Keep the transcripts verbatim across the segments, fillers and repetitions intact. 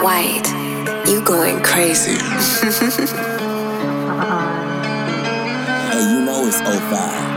White, you going crazy. Hey, you know it's oh five.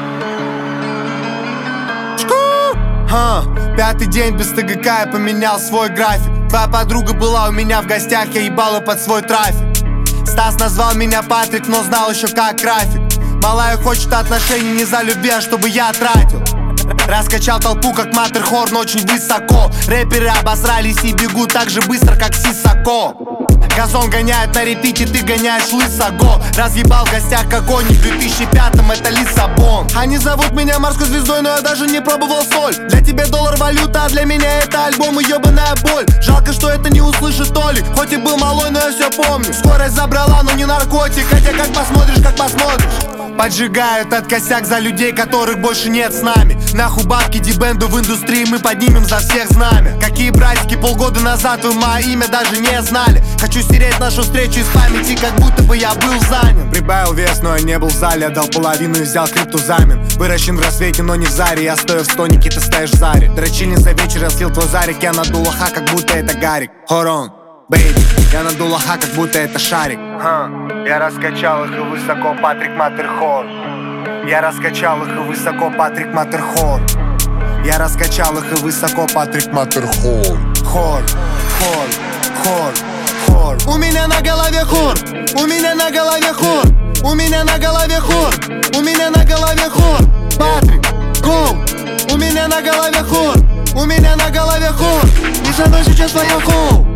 Ха, пятый день без ТГК, я поменял свой график. Твоя подруга была у меня в гостях, я ебала под свой трафик. Стас назвал меня Патрик, но знал еще как график. Малая хочет отношений не за любви, а чтобы я тратил. Раскачал толпу, как Маттерхорн, очень высоко. Рэперы обосрались и бегут так же быстро, как Сисако. Газон гоняет на репите, ты гоняешь лысого. Разъебал в гостях как они в две тысячи пятом, это Лиссабон. Они зовут меня морской звездой, но я даже не пробовал соль. Для тебя доллар валюта, а для меня это альбом и ебаная боль. Жалко, что это не услышит Оли, хоть и был малой, но я все помню. Скорость забрала, но не наркотик, хотя как посмотришь, как посмотришь. Поджигают от косяк за людей, которых больше нет с нами. Нахуй бабки дибенду в индустрии, мы поднимем за всех знамя. Какие братики полгода назад вы мое имя даже не знали. Хочу стереть нашу встречу из памяти, как будто бы я был занят. Прибавил вес, но я не был в зале, отдал половину и взял криптозамен. Выращен в рассвете, но не в заре, я стою в стонике, ты стоишь в заре. Дрочильни за вечер, я слил твой зарик, я надул лоха, как будто это Гарик. Хорон, бейби, я надул лоха, как будто это шарик. Ха, я раскачал их и высоко, Патрик Маттерхорн. Я раскачал их и высоко, Патрик Маттерхорн. Я раскачал их и высоко, Патрик Маттерхорн. Хор, хор, хор, хор. У меня на голове хор, у меня на голове хор, у меня на голове хор, у меня на голове хор. Патрик, гоу, у меня на голове хор, у меня на голове хор. И со мной сейчас твоя хоу.